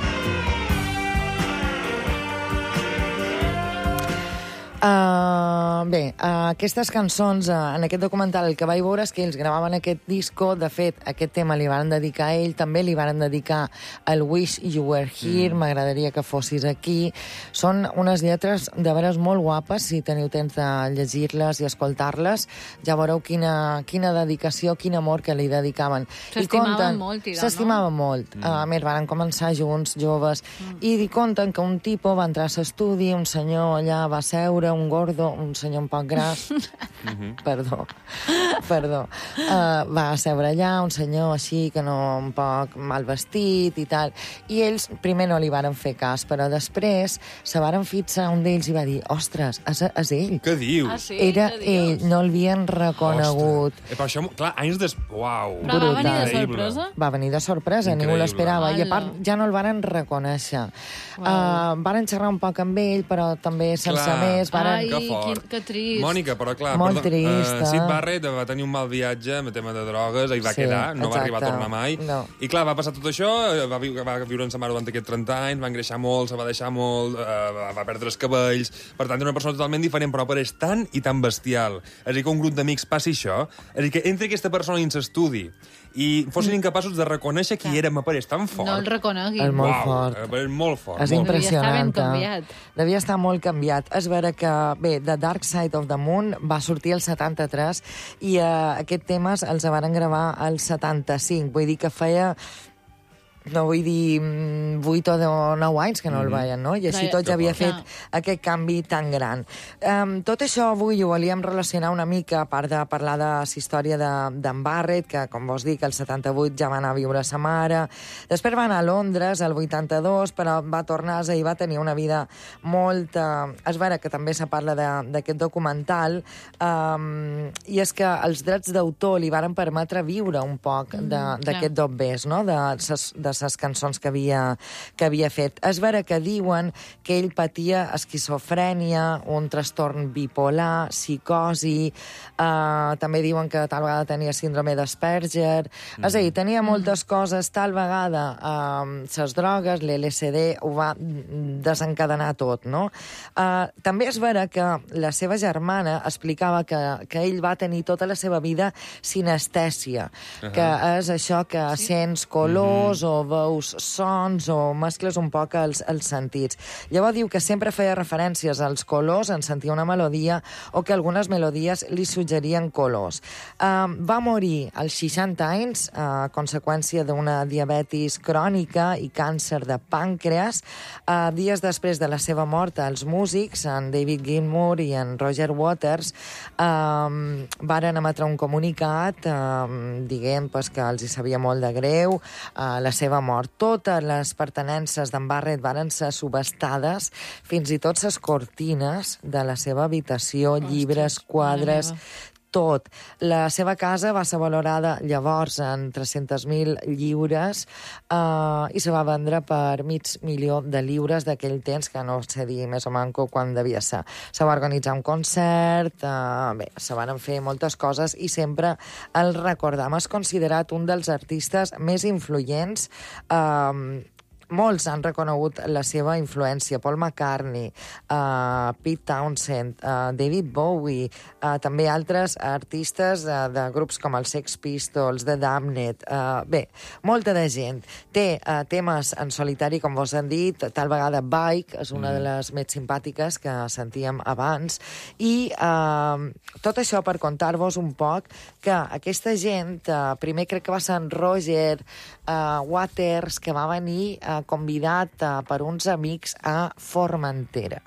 Uh, Uh, bé, uh, aquestes cançons, uh, en aquest documental el que vaig veure és que ells gravaven aquest disco, de fet, aquest tema li van dedicar a ell, també li van dedicar el Wish You Were Here, mm. m'agradaria que fossis aquí. Són unes lletres de veres molt guapes, si teniu temps de llegir-les i escoltar-les, ja veureu quina, quina dedicació, quin amor que li dedicaven. S'estimaven molt, diguem, no? S'estimaven molt. Mm. A més, van començar junts, joves, mm. i conten que un tipus va entrar a l'estudi, un senyor allà va seure, un gordo, un senyor un poc gras, perdó, perdó, uh, va seure allà, un senyor així que no un poc mal vestit i tal, i ells primer no li varen fer cas, però després se varen fixar un d'ells i va dir, ostres, és, és ell. Què dius? Ah, sí? Era ell, no l'havien reconegut. Eh, però això, clar, anys des... Uau! Però va venir de sorpresa? Va venir de sorpresa, Increïble. ningú l'esperava, i a part ja no el varen reconèixer. Wow. Uh, varen xerrar un poc amb ell, però també sense clar. més. Varen... Ai, Que fort. que, que trist. Mònica, però clar, Molt perdó, trist, uh, Sid eh? Barrett va tenir un mal viatge amb el tema de drogues, i va Sí, quedar, no exacte. va arribar a tornar mai. No. I clar, va passar tot això, va, vi va viure amb sa mare durant aquests trenta anys, va engreixar molt, se va deixar molt, uh, va perdre els cabells, per tant, era una persona totalment diferent, però per és tan i tan bestial. És a dir, que un grup d'amics passi això, és a dir, que entre aquesta persona dins l'estudi i fossin incapaços de reconèixer qui era, m'apareix tan fort. No el reconeguin. És molt Uau, fort. m'apareix molt fort. És molt impressionant. Devia estar ben canviat. Devia estar molt canviat. És vera que, bé, The Dark Side of the Moon va sortir el setanta-tres i uh, aquest temes els van gravar al setanta-cinc. Vull dir que feia... no vull dir vuit o nou anys que no el veien, no? I així Clar, tot ja havia clar. fet aquest canvi tan gran. Um, tot això avui ho volíem relacionar una mica, a part de parlar de la història d'en de, Barrett, que, com vos dic, el setanta-vuit ja va anar a viure a sa mare. Després va anar a Londres, el vuitanta-dos, però va tornar i va tenir una vida molt... Uh, és vera que també se parla d'aquest documental, um, i és que els drets d'autor li varen permetre viure un poc d'aquest mm, dobbers, no? De ses, de les cançons que havia, que havia fet. És vera que diuen que ell patia esquizofrènia, un trastorn bipolar, psicosi, eh, també diuen que tal vegada tenia síndrome d'Asperger, mm. és a dir, tenia moltes coses, tal vegada eh, les drogues, l'L S D, ho va desencadenar tot, no? Eh, també és vera que la seva germana explicava que, que ell va tenir tota la seva vida sinestèsia, uh -huh. que és això que sí. sents colors mm -hmm. o veus sons o mescles un poc els, els sentits. Llavors diu que sempre feia referències als colors, en sentia una melodia, o que algunes melodies li suggerien colors. Uh, va morir als seixanta anys a conseqüència d'una diabetis crònica i càncer de pàncreas. Uh, dies després de la seva mort, els músics, en David Gilmour i en Roger Waters, uh, varen emetre un comunicat uh, dient pues, que els hi sabia molt de greu uh, la seva mort. Totes les pertenences d'en Barrett varen ser subestades, fins i tot les cortines de la seva habitació, Ostres, llibres, quadres, tot. La seva casa va ser valorada llavors en tres-cents mil lliures eh, i se va vendre per mig milió de lliures d'aquell temps, que no sé dir més o manco quan devia ser. Se va organitzar un concert, eh, bé, se van fer moltes coses i sempre el recordam. És considerat un dels artistes més influents. Eh, molts han reconegut la seva influència. Paul McCartney, uh, Pete Townshend, uh, David Bowie, uh, també altres artistes uh, de grups com els Sex Pistols, The Damned. Uh, bé, molta de gent. Té uh, temes en solitari, com vos han dit, tal vegada Bike, és una mm. de les més simpàtiques que sentíem abans, i uh, tot això per contar-vos un poc que aquesta gent, uh, primer crec que va ser en Roger uh, Waters, que va venir uh, convidat uh, per uns amics a Formentera.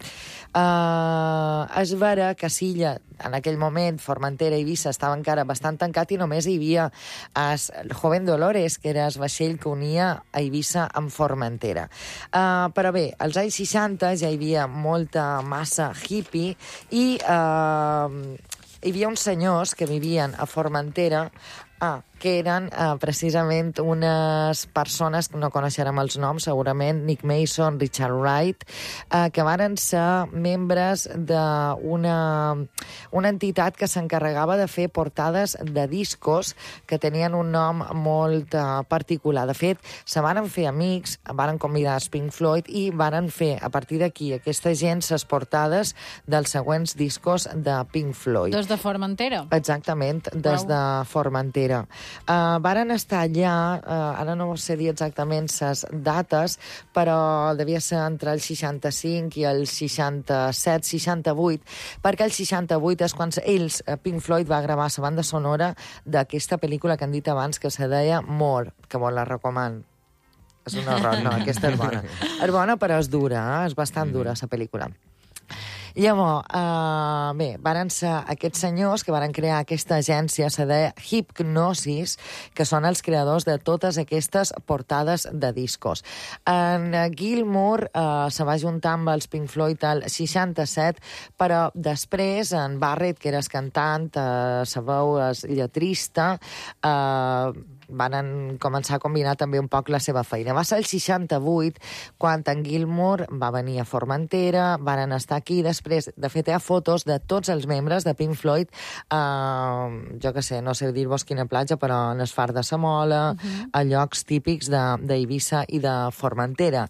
Uh, és vera que Silla, en aquell moment, Formentera i Eivissa estava encara bastant tancat i només hi havia es, el Joven Dolores, que era el vaixell que unia a Eivissa amb Formentera. Uh, però bé, als anys seixanta ja hi havia molta massa hippie i uh, hi havia uns senyors que vivien a Formentera. Ah, que eren eh, precisament unes persones, que no coneixerem els noms segurament, Nick Mason, Richard Wright, eh, que varen ser membres d'una una entitat que s'encarregava de fer portades de discos que tenien un nom molt eh, particular. De fet, se varen fer amics, varen convidar a Pink Floyd i varen fer, a partir d'aquí, aquesta gent, les portades dels següents discos de Pink Floyd. Des de Formentera. Exactament, des de Formentera. Uh, varen estar allà, uh, ara no sé dir exactament les dates, però devia ser entre el seixanta-cinc i el seixanta-set, seixanta-vuit, perquè el seixanta-vuit és quan ells, Pink Floyd, va gravar la banda sonora d'aquesta pel·lícula que han dit abans, que se deia More, que bon la recomano. És un error, no, aquesta és bona. És bona, però és dura, eh? És bastant dura, la pel·lícula. Llavors, uh, bé, varen ser aquests senyors que varen crear aquesta agència, se deia Hipgnosis, que són els creadors de totes aquestes portades de discos. En Gilmour uh, se va juntar amb els Pink Floyd al seixanta-set, però després en Barrett, que era el cantant, uh, se veu, és lletrista, uh, van començar a combinar també un poc la seva feina. Va ser el seixanta-vuit quan en Gilmour va venir a Formentera, van estar aquí, després, de fet, hi ha fotos de tots els membres de Pink Floyd, eh, jo que sé, no sé dir-vos quina platja, però en el Far de Samola, uh -huh. a llocs típics d'Eivissa i de Formentera.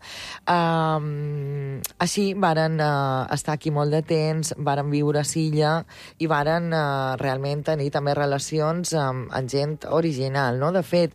Eh, així varen eh, estar aquí molt de temps, varen viure a Silla i varen eh, realment tenir també relacions amb, amb gent original, no? De fet,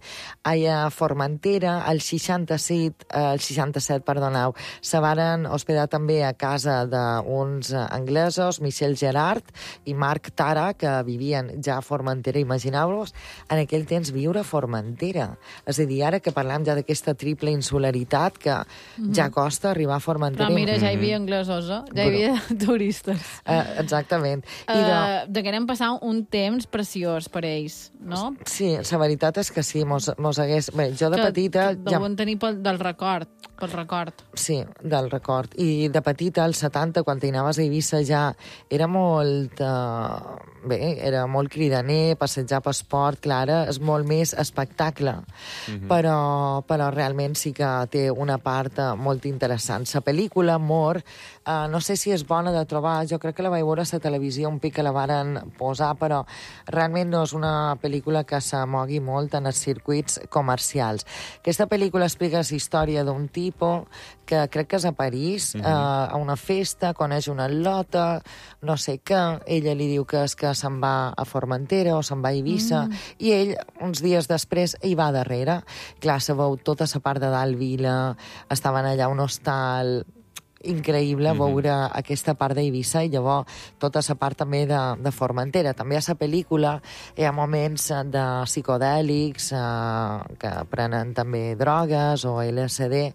a Formentera, el seixanta-set, el seixanta-set, perdoneu, se varen hospedar també a casa d'uns anglesos, Michel Gerard i Marc Tara, que vivien ja a Formentera. Imagineu-vos en aquell temps viure a Formentera. És a dir, ara que parlem ja d'aquesta triple insularitat, que mm-hmm. ja costa arribar a Formentera. Però mira, ja hi havia anglesos, eh? Ja hi havia turistes. Uh, exactament. I de... Uh, de que anem passant un temps preciós per ells, no? Sí, la veritat és que sí, mos, mos hagués... Bé, jo de que, petita... Que deuen ja... tenir pel, del record, pel record. Sí, del record. I de petita, als setanta, quan t'hi anaves a Eivissa, ja era molt... Uh, bé, era molt cridaner, passejar per esport, clar, és molt més espectacle. Mm-hmm. Però, però realment sí que té una part uh, molt interessant. La pel·lícula, More, uh, no sé si és bona de trobar, jo crec que la vaig veure a la televisió un pic que la varen posar, però realment no és una pel·lícula que se mogui molt en els circuits comercials. Aquesta pel·lícula explica la història d'un tipus que crec que és a París, mm-hmm. eh, a una festa, coneix una lota, no sé què, ella li diu que és que se'n va a Formentera o se'n va a Eivissa, mm. i ell, uns dies després, hi va darrere. Clar, se veu tota la part de dalt vila, estaven allà a un hostal... increïble mm-hmm. veure aquesta part d'Eivissa i llavors tota la part també de, de Formentera. També a la pel·lícula hi ha moments de psicodèlics eh, que prenen també drogues o L S D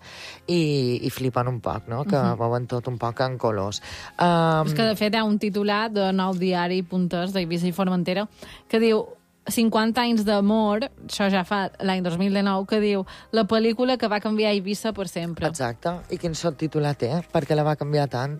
i, i flipen un poc, no? Que mm-hmm. veuen tot un poc en colors. Um... És que, de fet, hi ha un titulat de nou diari punters d'Eivissa i Formentera que diu cinquanta anys d'amor, això ja fa l'any dos mil dinou, que diu la pel·lícula que va canviar Eivissa per sempre. Exacte. I quin subtítol té? Per què la va canviar tant?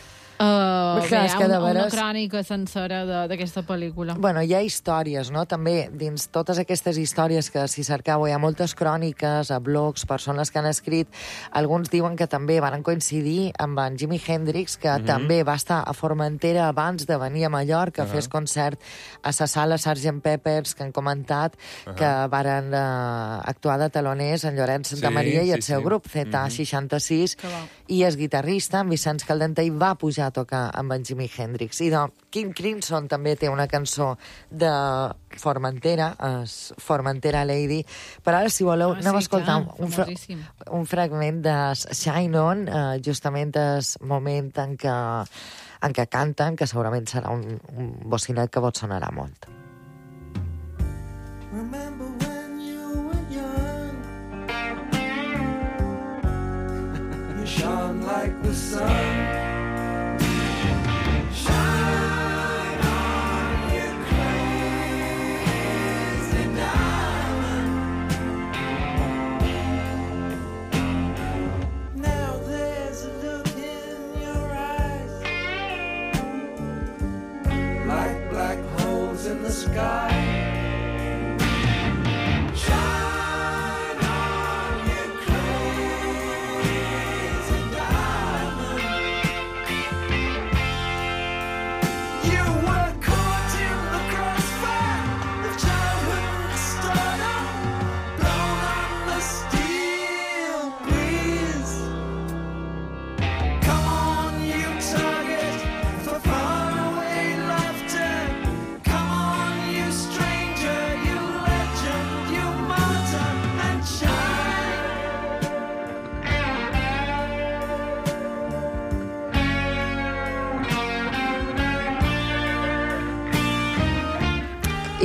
Uh, bé, hi ha una, veres... una crònica sencera d'aquesta pel·lícula. Bueno, hi ha històries, no? També, dins totes aquestes històries que, si cercau, hi ha moltes cròniques, a blogs, persones que han escrit. Alguns diuen que també van coincidir amb en Jimi Hendrix, que mm-hmm. també va estar a Formentera abans de venir a Mallorca, uh-huh. fes concert a la sala sergent Pepper's, que han comentat uh-huh. que varen uh, actuar de taloners en Llorenç Santa sí, Maria i el sí, seu sí. grup, Z seixanta-sis, mm-hmm. i el guitarrista, en Vicenç Caldentey, va pujar a tocar amb en Jimi Hendrix. I doncs, King Crimson també té una cançó de Formentera, es Formentera Lady, però ara, si voleu, ah, anem sí, a escoltar clar, un, fra un fragment de Shine On, uh, justament el moment en què, en què canten, que segurament serà un, un bocinet que vos sonarà molt. Remember when you were young, you shone like the sun.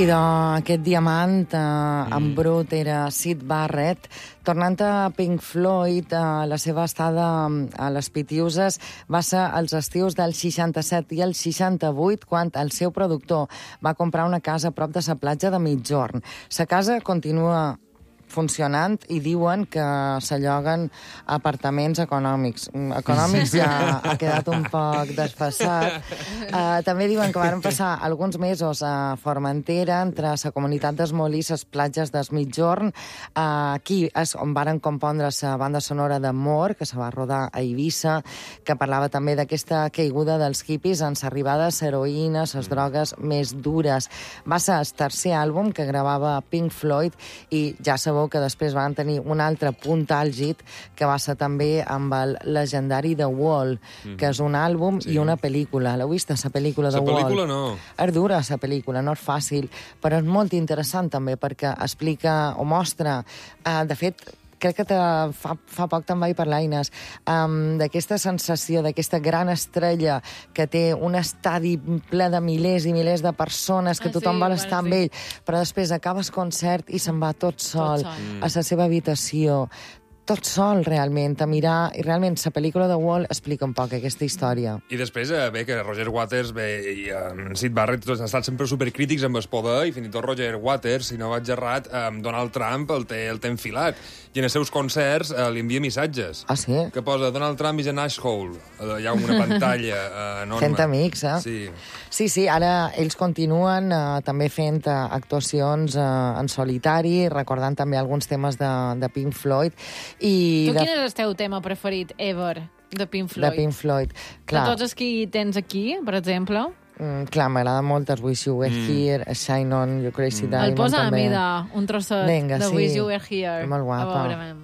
I d'aquest diamant eh, mm. en brut era Syd Barrett. Tornant a Pink Floyd, eh, la seva estada a les Pitiuses va ser als estius del seixanta-set i el seixanta-vuit, quan el seu productor va comprar una casa a prop de la platja de Migjorn. La casa continua funcionant i diuen que s'alloguen apartaments econòmics. Econòmics ja ha quedat un poc desfassat. Uh, també diuen que van passar alguns mesos a Formentera, entre la comunitat d'Esmolí i les platges des Migjorn. Uh, aquí és on varen compondre la banda sonora de More, que se va rodar a Eivissa, que parlava també d'aquesta caiguda dels hippies en l'arribada de l'heroïna, les drogues més dures. Va ser el tercer àlbum que gravava Pink Floyd i ja sabeu que després van tenir un altre punt àlgid que va ser també amb el legendari The Wall, mm-hmm. que és un àlbum sí. i una pel·lícula. L'heu vist, la pel·lícula The Wall? La pel·lícula no. És dura, la pel·lícula, no és fàcil, però és molt interessant també perquè explica o mostra, uh, de fet, crec que te, fa, fa poc te'n vaig parlar, Inés, um, d'aquesta sensació, d'aquesta gran estrella que té un estadi ple de milers i milers de persones, que ah, tothom sí, vol estar sí. amb ell, però després acabes concert i se'n va tot sol, tot sol. Mm. a la seva habitació, tot sol, realment, a mirar... I realment, la pel·lícula de Wall explica un poc aquesta història. I després, eh, bé, que Roger Waters bé, i eh, Syd Barrett tots han estat sempre supercrítics amb el poder, i fins i tot Roger Waters, si no vaig errat, eh, Donald Trump el té, el té enfilat. I en els seus concerts eh, li envia missatges. Ah, sí? Que posa Donald Trump is an asshole. Eh, hi ha una pantalla eh, enorme. Fent amics, eh? Sí. Sí, sí, ara ells continuen eh, també fent eh, actuacions eh, en solitari, recordant també alguns temes de, de Pink Floyd. I tu de... quin és el teu tema preferit, ever, de Pink Floyd? De Pink Floyd, clar. De tots els que tens aquí, per exemple? Mm, clar, m'agrada molt el Wish You Were mm. Here, Shine On, You Crazy mm. Diamond. El posa també. a mi de un trosset Venga, de sí. Wish You Were Here. Molt guapa. A veure,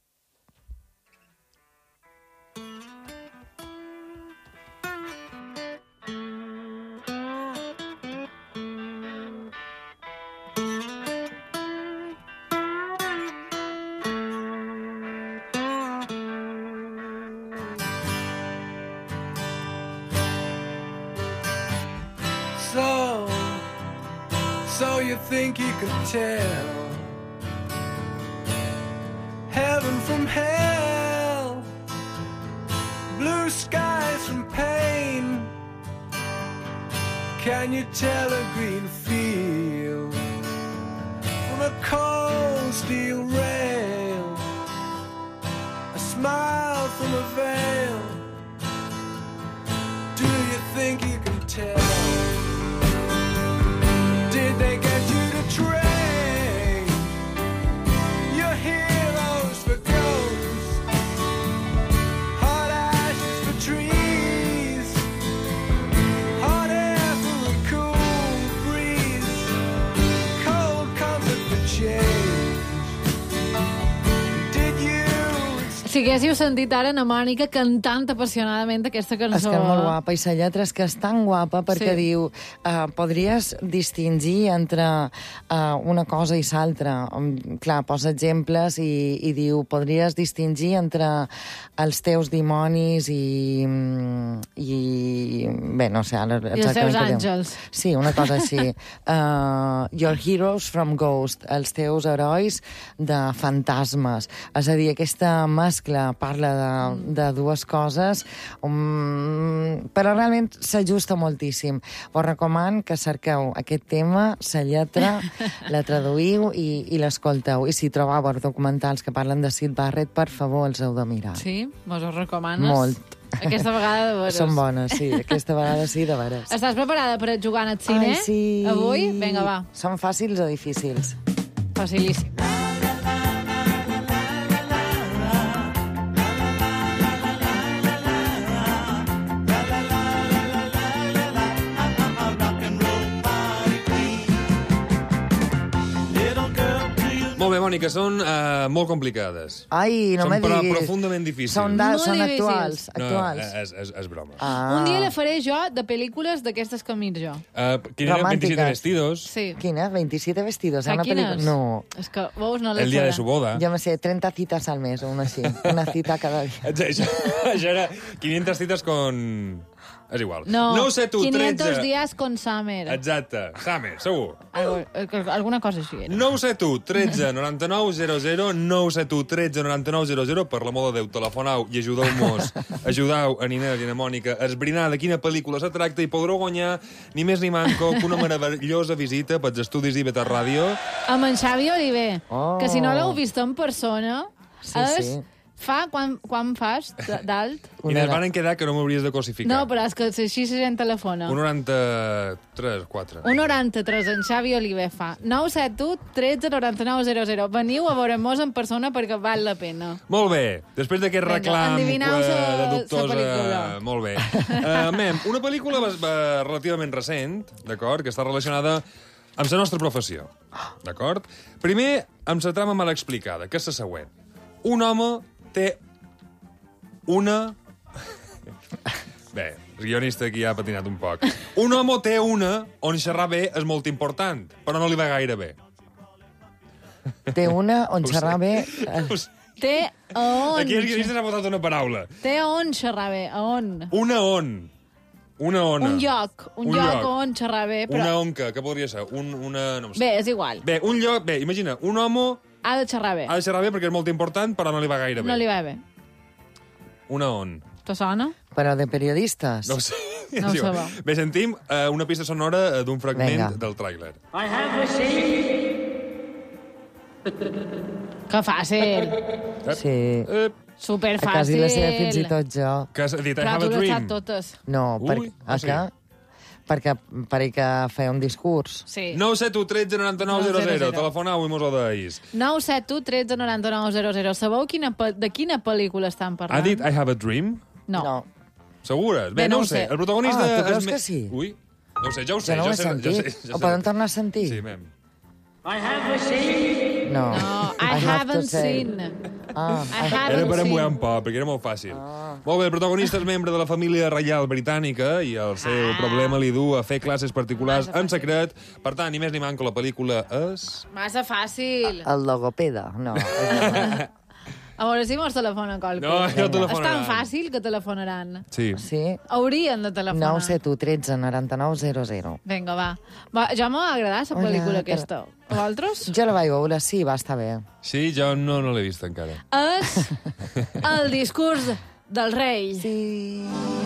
So, so you think you could tell heaven from hell, blue skies from pain? Can you tell a green field from a cold steel rail, a smile from a veil? Do you think you can tell? Did they get you to train your heroes for ghosts, hot ashes for trees, hot air for a cool breeze, cold comfort for change? Did you... Si haguéssiu sentit ara na Mònica cantant apassionadament aquesta cançó. És que és molt guapa, i la lletra és que és tan guapa perquè Sí. diu uh, podries distingir entre uh, una cosa i l'altra. Um, clar, posa exemples i, i diu podries distingir entre els teus dimonis i... i bé, no sé, ara I els exactament teus què diu. àngels. Sí, una cosa així. Uh, your heroes from ghost, els teus herois de fantasmes. És a dir, aquesta mescla parla de, de dues coses, um, però realment s'ajusta moltíssim. Us recoman que cerqueu aquest tema, la lletra, la traduïu i, i l'escolteu. I si trobeu documentals que parlen de Syd Barrett, per favor, els heu de mirar. Sí? Mos ho recomanes? Molt. Aquesta vegada de veres. Són bones, sí. Aquesta vegada sí, de veres. Estàs preparada per jugar al cine? Ai, sí. Avui? Vinga, va. Són fàcils o difícils? Facilíssim. Molt bé, Mònica, són uh, molt complicades. Ai, no són me diguis. Són profundament difícils. Són, da, Molt són difícils. actuals. No, actuals. és, és, és broma. Ah. Un dia la faré jo de pel·lícules d'aquestes que mir jo. Uh, quin era veintisiete vestidos? Sí. Quina? veintisiete vestidos? Saps Una quines? pel·lícula? No. És que, veus, no les El dia de faré. su boda. Jo me sé, treinta citas al mes, o una així. Una cita cada dia. Això, això era quinientas citas con... És igual. No, nou set u quinientos tretze... días con Summer. Exacte. Summer, segur. Algo, alguna cosa així era. nou set u tretze noranta-nou zero zero, nou set u tretze noranta-nou zero zero, per l'amor de Déu, telefonau i ajudeu-nos, ajudeu a Ninel i a Mònica a esbrinar de quina pel·lícula se tracta i podreu guanyar ni més ni manco que una meravellosa visita pels estudis d'I B T Ràdio. Amb en Xavi Oliver, Oh. que si no l'heu vist en persona, Sí, és... sí. Fa, quan, quan fas d'alt? I ens van quedar que no m'hauries de cosificar. No, però és que així la gent telefona. Un noranta-tres, quatre. Un noranta-tres, en Xavi Oliver fa. nou set u tretze noranta-nou zero zero. Veniu a veure-mos en persona perquè val la pena. Molt bé, després d'aquest Vinga, reclam endevineu eh, sa- de sa dubtosa... pel·lícula. Molt bé. Uh, mem, una pel·lícula bas- ba- relativament recent, d'acord, que està relacionada amb la nostra professió, d'acord? Primer, amb la trama mal explicada, que és la següent. Un home té una... Bé, el guionista aquí ha patinat un poc. Un home té una on xerrar bé és molt important, però no li va gaire bé. Té una on Ho sé. xerrar bé... Té a on... Aquí el guionista s'ha votat una paraula. Té a on xerrar bé, a on? Una on. Una ona. Un lloc, un, Un lloc, lloc. on xerrar bé, però... Una onca, què podria ser? Un, una... No ho sé. Bé, és igual. Bé, un lloc... Bé, imagina, un home Ha de xerrar bé. ha de xerrar bé perquè és molt important, però no li va gaire bé. No li va bé. Una on. Te sona? Però de periodistes? No ho sé. No ho Sí, sabeu. Bé, sentim uh, una pista sonora eh, d'un fragment Vinga. del tràiler. I have received Que fàcil. Sí. Eh, Superfàcil. A quasi la sé fins i tot jo. Que has dit I Però have tu a les dream. saps totes. No, per, Ui, a o sigui. què? Perquè, perquè feia un discurs. Sí. nou set u tretze noranta-nou zero zero. Telefonau i mos ho deis. nou set u tretze noranta-nou zero zero. Sabeu quina, pe- de quina pel·lícula estan Ha parlant? dit I have a dream? No. no. Segures? Bé, Bé, no no ho ho sé. sé. El protagonista... Ah, tu creus és me- que sí? Ui, no ho sé, ja ho sé. Jo no ho he sé, sentit. Ja sé, ja Ho sé. poden tornar a sentir? Sí, mem. I have received No. No, I, I have to haven't say. seen. Ah, I Era haven't per seen. embuar un poc, perquè era molt fàcil. Ah. Molt bé, el protagonista és membre de la família reial britànica i el seu Ah. problema li du a fer classes particulars en secret. Per tant, ni més ni manco, la pel·lícula és... Massa fàcil. El logopeda, no. A veure si mos telefona qualcú. No, ja És telefonaran. tan fàcil que telefonaran. Sí. Sí? Haurien de telefonar. nou set u tretze noranta-nou zero zero. Vinga, va. va ja m'ha agradat la Hola, pel·lícula que- aquesta. A vosaltres? Jo la vaig veure, sí, va estar bé. Sí, jo no, no l'he vist encara. És el discurs del rei. Sí.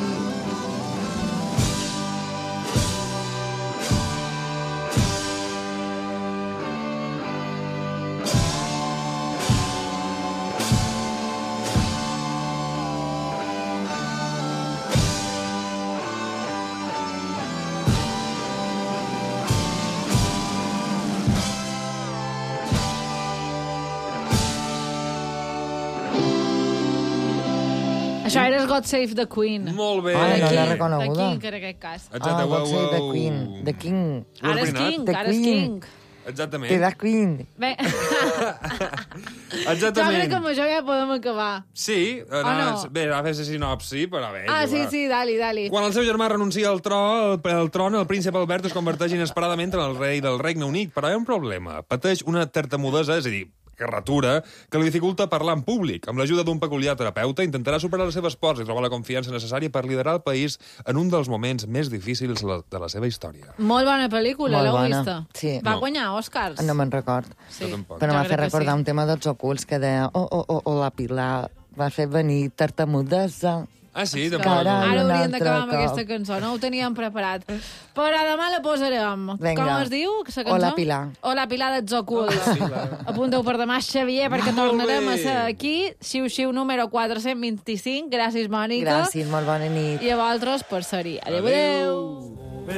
Això era God Save the Queen. Molt bé. Ah, no l'he De reconeguda. King, en aquest cas. Exacte, Ah, wow, pot ser wow. The Queen. The King. Ho has Ara és brinat? King, The ara és Queen. King. Exactament. The Queen. Bé, jo Exactament. crec que amb això ja podem acabar. Sí, O no, no? bé, va fer la sinopsi, però bé. Ah, és sí, igual. sí, dali, dali. Quan el seu germà renuncia al tro, el, el tron, el príncep Albert es converteix inesperadament en el rei del Regne Unit, però hi ha un problema. Pateix una tartamudesa, és a dir, carratura, que li dificulta parlar en públic. Amb l'ajuda d'un peculiar terapeuta intentarà superar les seves pors i trobar la confiança necessària per liderar el país en un dels moments més difícils la- de la seva història. Molt bona pel·lícula, Molt l'heu bona. vista? Sí. Va No. guanyar Oscars. No me'n record. Sí. Jo tampoc. Però Jo m'ha crec fet que recordar sí. un tema dels ocults que deia oh, oh, oh, oh, la Pilar va fer venir tartamudesa. Ah, sí? Que Tampoc. Ara Ara un hauríem altre d'acabar amb cop. aquesta cançó, no ho teníem preparat. Però a demà la posarem. Vinga. Com es diu, la cançó? Hola, Pilar. Hola, Pilar dels Ocults. Apunteu per demà, Xavier, perquè Molt tornarem bé. a ser aquí. Xiu-xiu número quatre-cents vint-i-cinc. Gràcies, Mònica. Gràcies, molt bona nit. I a vosaltres per ser-hi. Adéu, adéu.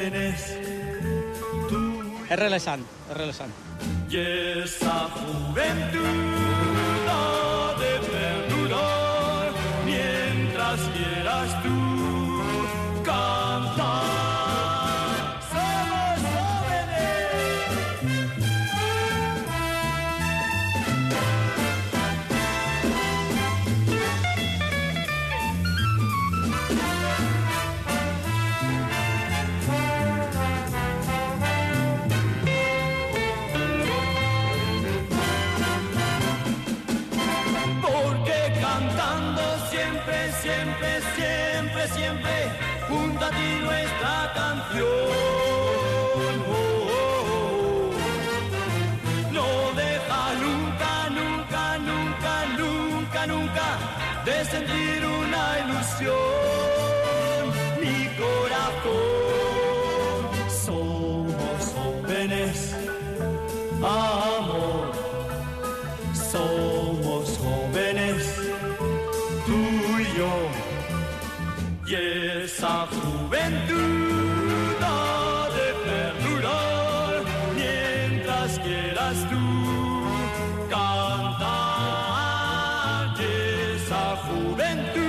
És relaxant, és relaxant. Y esa juventud ha de perdurar mientras quieras tú cantar. Somos jóvenes. Porque cantando siempre siempre, siempre, siempre, siempre, junto a ti nuestra canción. Oh, oh, oh. No deja nunca, nunca, nunca, nunca, nunca de sentir una ilusión, mi corazón. Somos jóvenes, amor. Somos jóvenes, tú y yo, y esa juventud ha de perdurar mientras quieras tú cantar, y esa juventud